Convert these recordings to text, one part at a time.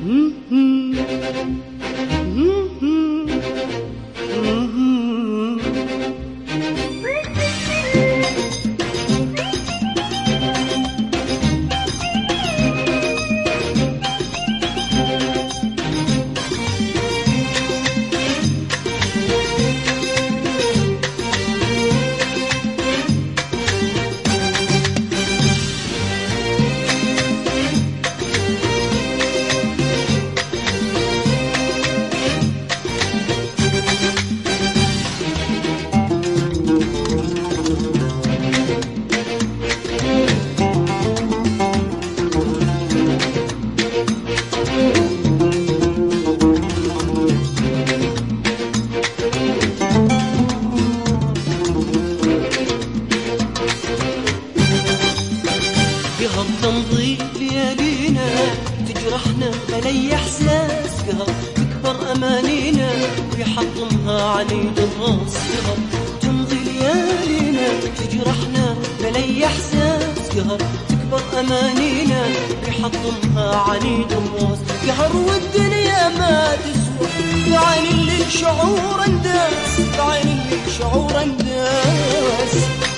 تمضي ليالينا تجرحنا ملي احساس قهر تكبر امانينا ويحطمها عنيد الراس قهر تمضي ليالينا تجرحنا ملي احساس قهر تكبر امانينا ويحطمها عنيد الراس قهر والدنيا ما تسوى بعين اللي شعور انداس بعين اللي شعور انداس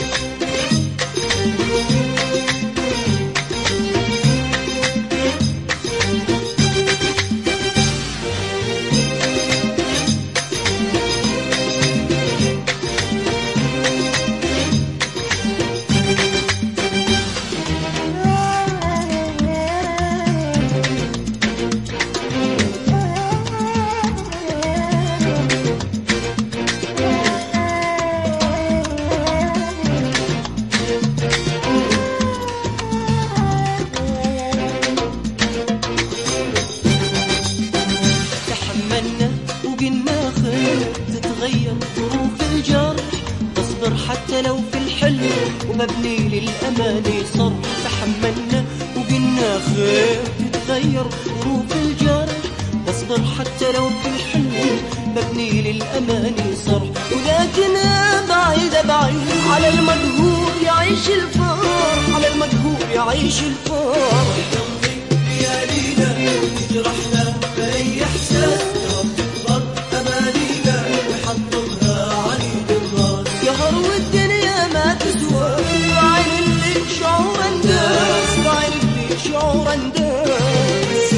تتغير ظروف الجرح تصبر حتى لو في الحلم ومبني للأماني صرح تحملنا وقلنا خير تتغير ظروف الجرح تصبر حتى لو في الحلم مبني للأماني صرح ولكن بعيد بعيد على المجهول يعيش الفرح على المجهول يعيش الفرح تمضي ليالينا تجرحنا بأي إحساس شعور انداس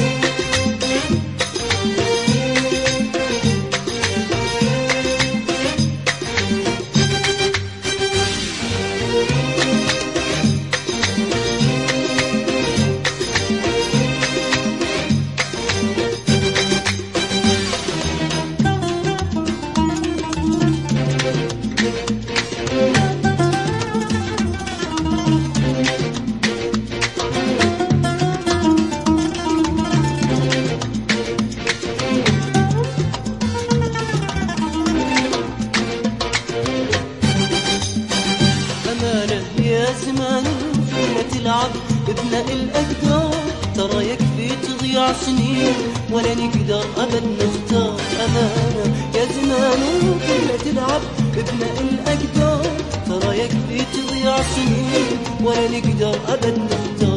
يا زمان فينا تلعب ابناء الأقدار ترى يكفي تضيع سنين ولا نقدر أبد نختار أمانة يا زمان فينا تلعب ابناء الأقدار ترى يكفي تضيع سنين ولا نقدر أبد نختار